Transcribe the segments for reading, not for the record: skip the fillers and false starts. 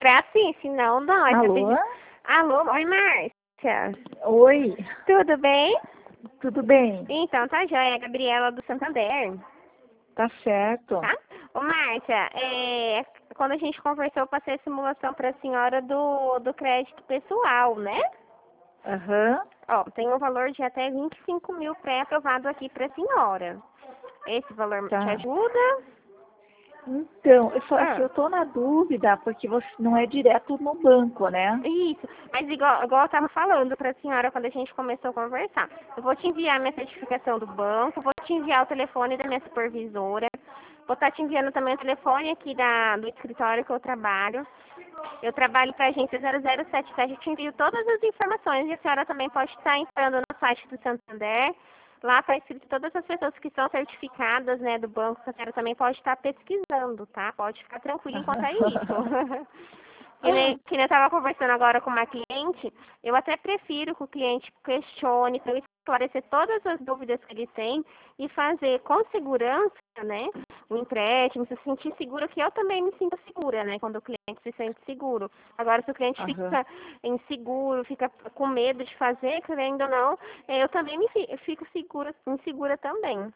pra sim, senão não. Alô? Alô, oi, Márcia. Oi, Tudo bem? tudo bem? Então, tá joia, é a Gabriela do Santander, Tá certo. tá? Ô, Márcia, quando a gente conversou, eu passei a simulação pra senhora do crédito pessoal, né? Aham. Ó, tem um valor de até 25 mil pré-aprovado aqui pra senhora. Esse valor te Tá. ajuda? Então, eu só Ah. eu tô na dúvida, porque você não é direto no banco, né? Isso, mas igual eu estava falando para a senhora quando a gente começou a conversar. Eu vou te enviar minha certificação do banco, vou te enviar o telefone da minha supervisora, vou estar te enviando também o telefone aqui do escritório que eu trabalho. Eu trabalho para a agência 0077, eu te envio todas as informações e a senhora também pode estar entrando no site do Santander. Lá está escrito todas as pessoas que são certificadas, né, do banco, que a senhora também pode estar pesquisando, tá? Pode ficar tranquila enquanto é isso. Que nem eu estava conversando agora com uma cliente, eu até prefiro que o cliente questione, para eu esclarecer todas as dúvidas que ele tem e fazer com segurança, né, o empréstimo, se sentir seguro, que eu também me sinto segura, né, quando o cliente se sente seguro. Agora, se o cliente Aham. fica inseguro, fica com medo de fazer, querendo ou não, eu também fico insegura também,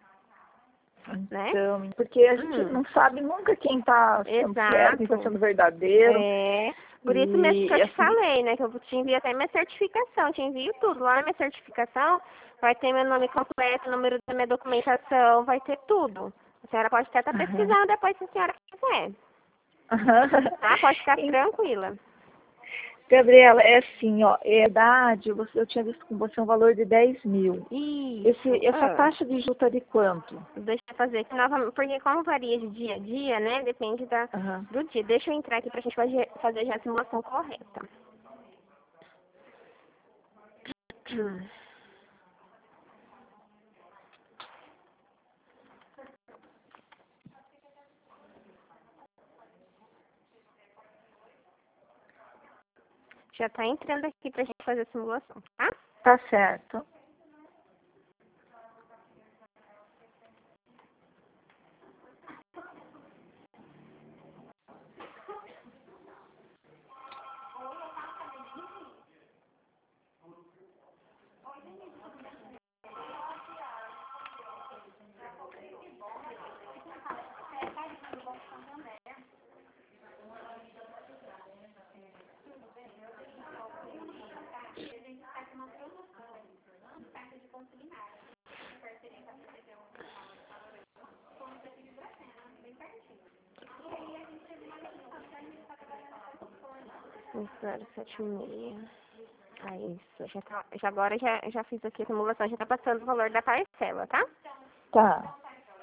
né? Então, porque a gente Uhum. não sabe nunca quem tá sendo sério, quem tá Exato. sendo verdadeiro. É, por isso mesmo que eu E te assim, falei, né? Que eu te envio até minha certificação, te envio tudo. Lá na minha certificação vai ter meu nome completo, número da minha documentação, vai ter tudo. A senhora pode até estar aham. pesquisando depois se a senhora quiser. Aham. Tá? Pode ficar tranquila. Gabriela, é assim, ó, é verdade, eu tinha visto com você um valor de 10 mil. Isso. Essa taxa de juros tá de quanto? Deixa eu fazer aqui novamente, porque como varia de dia a dia, né? Depende Aham. do dia. Deixa eu entrar aqui pra gente fazer já a simulação correta. Já tá entrando aqui pra gente fazer a simulação, tá? Tá certo. Isso, 7,6. Ah, isso. Agora já fiz aqui a simulação, já tá passando o valor da parcela, tá? Tá.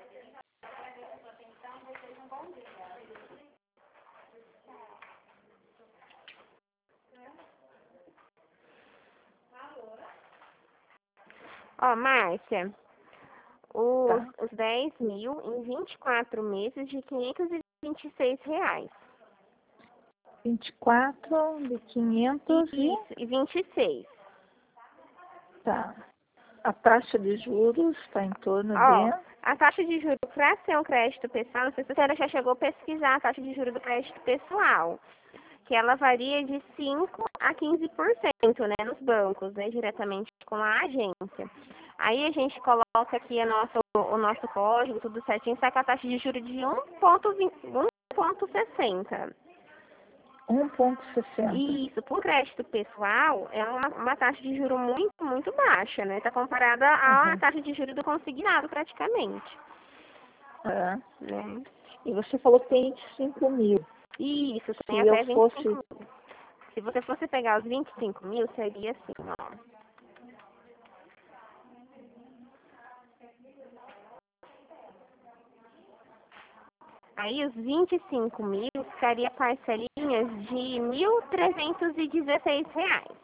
Ó, Márcia, os, Tá. os 10 mil em 24 meses de R$ 526. 24 de 500 e... Isso, e 26. Tá. A taxa de juros está em torno Ó, de... a taxa de juros para ser um crédito pessoal, não sei se a senhora já chegou a pesquisar a taxa de juros do crédito pessoal, que ela varia de 5 a 15%, né, nos bancos, né, diretamente com a agência. Aí a gente coloca aqui o nosso código, tudo certinho, sai com a taxa de juros de 1,60. 1,60. Isso, por crédito pessoal, é uma taxa de juros muito, muito baixa, né? Está comparada à Aham. taxa de juros do consignado, praticamente, É. né? E você falou que tem 25 mil. Isso, Se tem eu até 25 fosse... mil. Se você fosse pegar os 25 mil, seria assim, ó. Aí os 25 mil ficaria parcelinhas de R$ 1.316.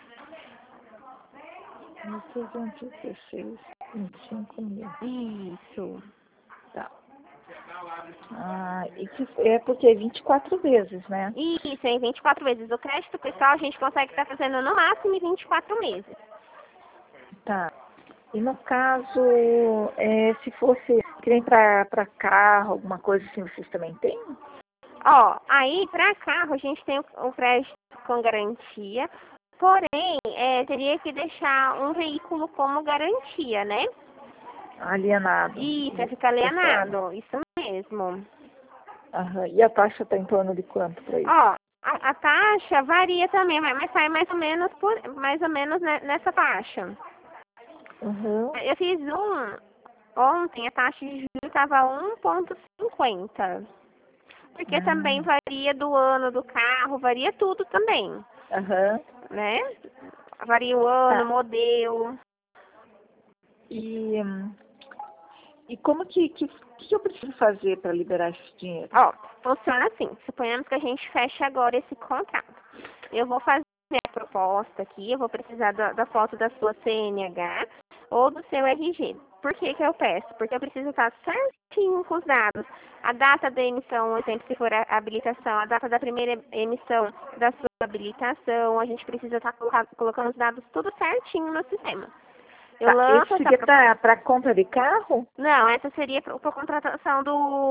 1.316, 25 mil. Isso. Tá. Ah, é porque 24 vezes, né? Isso, em 24 vezes. O crédito pessoal a gente consegue estar fazendo no máximo em 24 meses. Tá. E no caso, se fosse que nem para carro, alguma coisa assim, vocês também têm? Ó, aí para carro a gente tem o crédito com garantia, porém, teria que deixar um veículo como garantia, né? Alienado. Isso, vai ficar alienado, isso mesmo. Aham. E a taxa está em torno de quanto para isso? Ó, a taxa varia também, mas sai mais ou menos nessa taxa. Uhum. Eu fiz ontem, a taxa de juros estava 1,50. Porque também varia do ano do carro, varia tudo também, Aham. né? Varia o ano, Tá. modelo. E, e como que eu preciso fazer para liberar esse dinheiro? Ó, funciona assim. Suponhamos que a gente feche agora esse contrato. Eu vou fazer a proposta aqui, eu vou precisar da foto da sua CNH ou do seu RG. Por que que eu peço? Porque eu preciso estar certinho com os dados. A data da emissão, exemplo, se for a habilitação, a data da primeira emissão da sua habilitação, a gente precisa estar colocando os dados tudo certinho no sistema. Eu Tá, lanço esse essa seria para compra de carro? Não, essa seria para contratação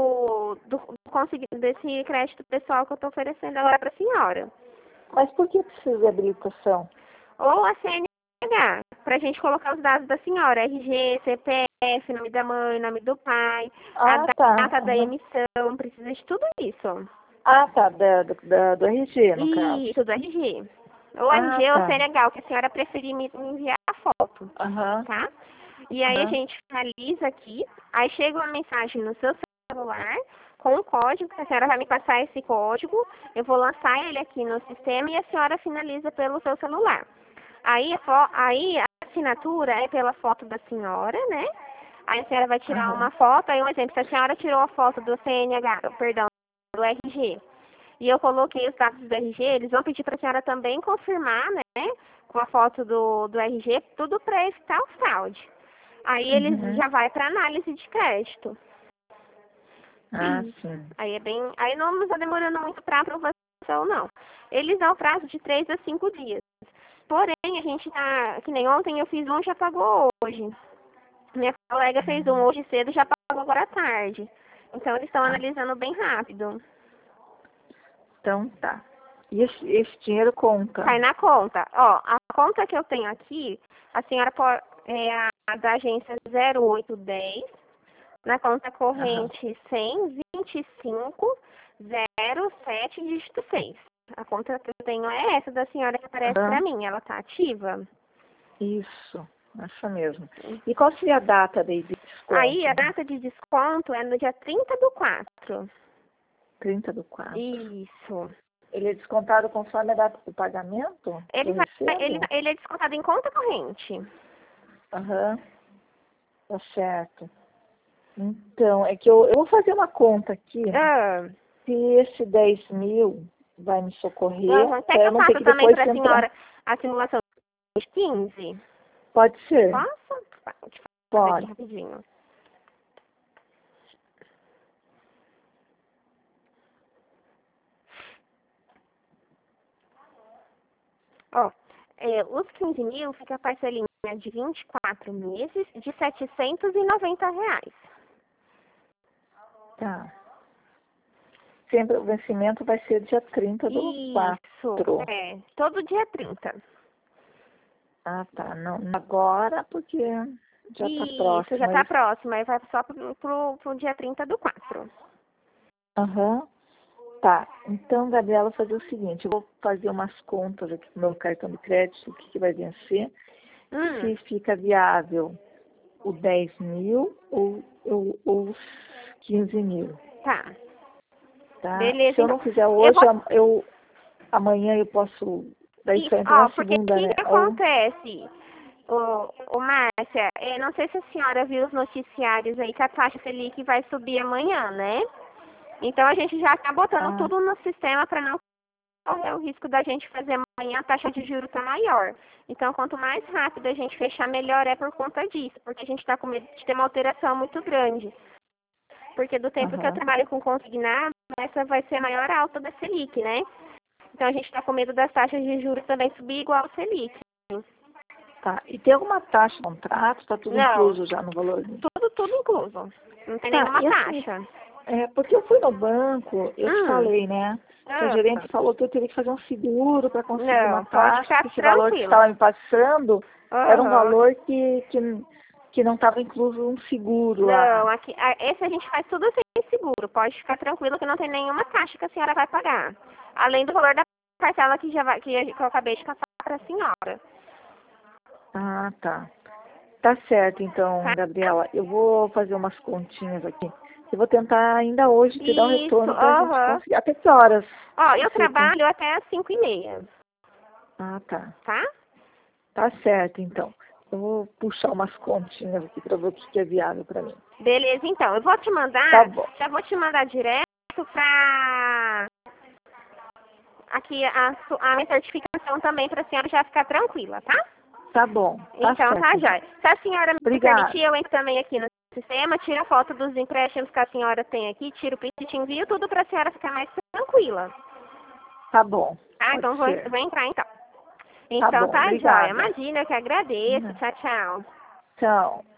desse crédito pessoal que eu estou oferecendo agora para a senhora. Mas por que precisa de habilitação? Ou a CNH, para a gente colocar os dados da senhora, RG, CPF, nome da mãe, nome do pai, a Ah, tá. data da Uhum. emissão, precisa de tudo isso. Ah, tá, do RG, no caso. Isso, do RG. Ou Ah, RG ou tá. CNH, o que a senhora preferir me enviar a foto, Aham. tá? E aí a Aham. gente finaliza aqui, aí chega uma mensagem no seu celular com um código, que a senhora vai me passar esse código, eu vou lançar ele aqui no sistema e a senhora finaliza pelo seu celular. Aí a assinatura é pela foto da senhora, né? Aí a senhora vai tirar uma foto, aí um exemplo, se a senhora tirou a foto do CNH, perdão, do RG, e eu coloquei os dados do RG, eles vão pedir para a senhora também confirmar, né, com a foto do RG, tudo para evitar o fraude. Aí eles já vai para análise de crédito. Ah, sim. Aí não está demorando muito para aprovação, não. Eles dão prazo de 3 a 5 dias. Porém, a gente tá, que nem ontem eu fiz um, já pagou hoje. Minha colega fez um hoje cedo, já pagou agora à tarde. Então eles estão analisando bem rápido. Então tá. E esse dinheiro conta? Cai na conta. Ó, a conta que eu tenho aqui, a senhora pode, a da agência 0810, na conta corrente 1002507 dígito 6. A conta que eu tenho é essa da senhora que aparece pra mim. Ela tá ativa? Isso, essa mesmo. E qual seria a data de desconto? Aí a data de desconto é no dia 30/4. 30/4. Isso. Ele é descontado conforme a data do pagamento? Ele é descontado em conta corrente. Aham. Tá certo. Então, é que eu vou fazer uma conta aqui. Se esse 10 mil vai me socorrer. Quer que eu faça também para a entrar... senhora a simulação de 15? Pode ser. Posso? Deixa eu fazer Pode. aqui rapidinho. Ó, os 15 mil fica a parcelinha de 24 meses de R$790. Tá. Sempre o vencimento vai ser dia 30/4. Isso, todo dia 30. Ah, tá. Não agora, porque já tá próximo. Isso, já tá próximo. Aí vai só pro dia 30/4. Aham. Tá. Então, Gabriela, fazer o seguinte. Eu vou fazer umas contas aqui no meu cartão de crédito, o que vai vencer. Se fica viável o 10 mil ou os 15 mil. Tá. Tá? Beleza. Se eu não fizer hoje, amanhã eu posso... Daí só entra na segunda, porque né? o que acontece, Márcia, não sei se a senhora viu os noticiários aí que a taxa Selic vai subir amanhã, né? Então a gente já está botando tudo no sistema para não correr o risco da gente fazer amanhã a taxa de juros tá maior. Então quanto mais rápido a gente fechar, melhor é por conta disso, porque a gente está com medo de ter uma alteração muito grande. Porque do tempo que eu trabalho com consignado, essa vai ser a maior alta da Selic, né? Então a gente está com medo das taxas de juros também subir igual ao Selic. Tá. E tem alguma taxa de contrato? Está tudo incluso já no valor? Tudo incluso. Não tem nenhuma taxa. É, porque eu fui no banco, eu te falei, né? Que o gerente falou que eu teria que fazer um seguro para conseguir uma taxa, que esse valor que estava me passando era um valor que não estava incluso um seguro lá. Não, aqui, esse a gente faz tudo sem seguro. Pode ficar tranquilo que não tem nenhuma taxa que a senhora vai pagar. Além do valor da parcela que eu acabei de passar para a senhora. Ah, tá. Tá certo, então, Tá? Gabriela. Eu vou fazer umas continhas aqui. Eu vou tentar ainda hoje te dar um retorno para a gente conseguir. Até que horas? Ó, eu trabalho até às 5h30. Ah, tá. Tá? Tá certo, então. Eu vou puxar umas continhas aqui para ver o que é viável para mim. Beleza, então. Eu vou te mandar, Tá bom. já vou te mandar direto pra aqui a minha certificação também pra senhora já ficar tranquila, tá? Tá bom. Tá Então, certo, tá, jóia. Se a senhora me Obrigada. permitir, eu entro também aqui no sistema, tiro a foto dos empréstimos que a senhora tem aqui, tiro o print e te envio tudo pra senhora ficar mais tranquila. Tá bom. Ah, então vou entrar então. Então, bom, tá, obrigada. jóia. Imagina, eu que agradeço. Tchau, tchau. Tchau.